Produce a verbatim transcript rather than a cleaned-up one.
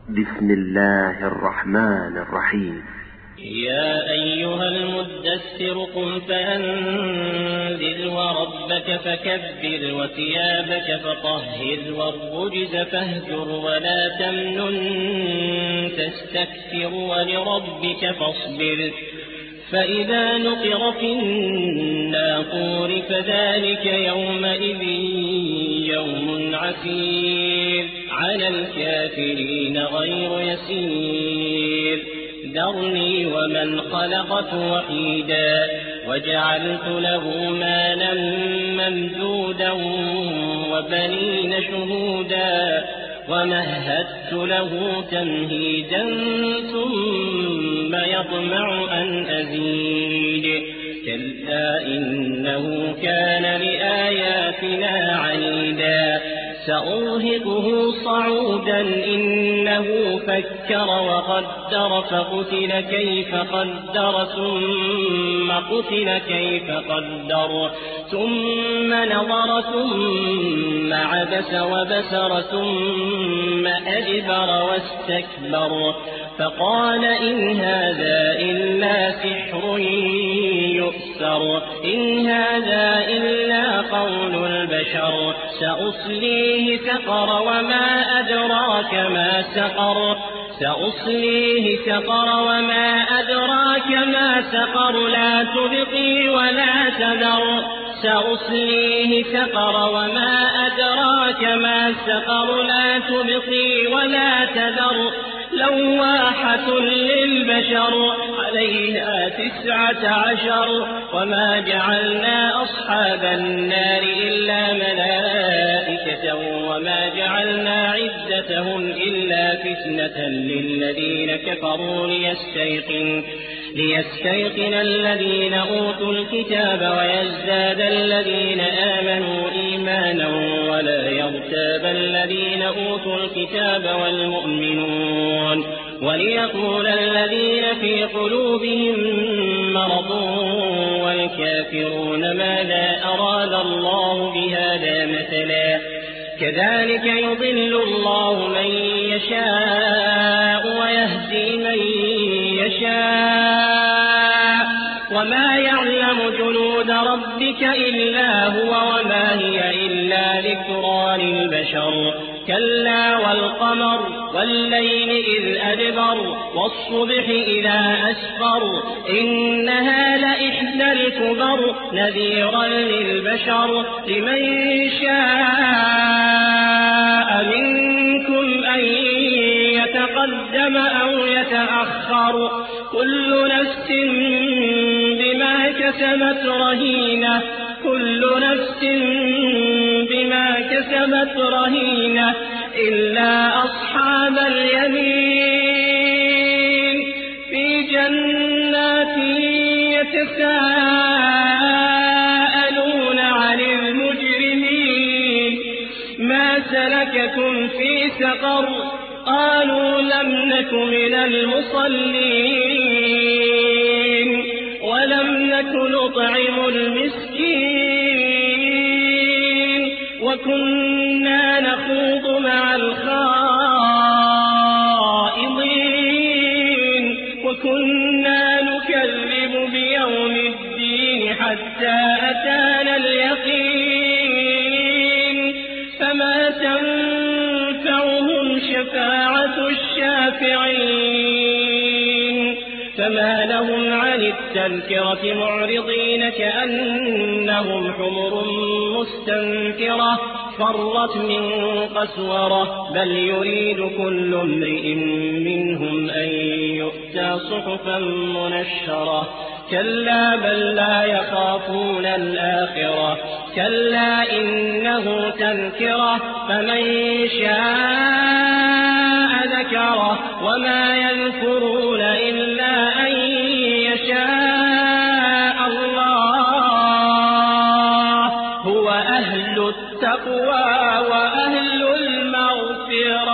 بسم الله الرحمن الرحيم. يا أيها المدثر قم فأنذر وربك فكبر وثيابك فطهر والرجز فاهجر ولا تمنن تستكثر ولربك فاصبر فإذا نقر في الناقور فذلك يومئذ يوم عسير على الكافرين غير يسير ذرني ومن خلقت وحيدا وجعلت له مالا ممدودا وبنين شهودا ومهدت له تمهيدا ثم يطمع أن أزيد كلا إنه كان لآياتنا عنيدا سأرهقه صعودا إنه فكر وقدر فقتل كيف قدر ثم قتل كيف قدر ثم نظر ثم عبس وبسر ثم أدبر واستكبر فقال إن هذا إلا سحر يؤثر إن هذا إلا قول البشر سأصليه سقر وما أدراك ما سقر سأصليه سقر وما أدراك ما سقر لا تبقي ولا تذر سأصليه سقر وما أدراك ما سقر لا تبقي ولا تذر لواحة للبشر عليها تسعة عشر وما جعلنا أصحاب النار إلا ملائكة وما جعلنا عدتهم إلا فتنة للذين كفروا ليستيقن ليستيقن الذين أوتوا الكتاب ويزداد الذين آمنوا إيمانا ولا يرتاب الذين أوتوا الكتاب والمؤمنون وليقول الذين في قلوبهم مرض والكافرون ماذا أراد الله بهذا مثلا كذلك يضل الله من يشاء ويهدي من يشاء وما يعلم جنود ربك إلا هو وما هي إلا ذكرى للبشر كلا والقمر والليل إذ أدبر والصبح إذا أسفر إنها لإحدى الكبر نذيرا للبشر لمن شاء منكم أن يتقدم أو يتأخر كل نفس بما كسبت رهينة كل نفس بما كسبت رهينة إلا أصحاب اليمين في جنات يتساءلون عن المجرمين ما سلككم في سقر قالوا لم نك من المصلين ولم نك نطعم المسكين وكنا نخوض مع الخائضين وكنا نكذب بيوم الدين حتى أتانا اليقين فما تنفعهم شفاعة الشافعين فما لهم عن التذكرة معرضين كأنهم حمر مستنفرة فرت من قسورة بل يريد كل امرئ منهم أن يؤتى صحفا منشرة كلا بل لا يخافون الآخرة كلا إنه تذكرة فمن شاء ذكره وما يذكرون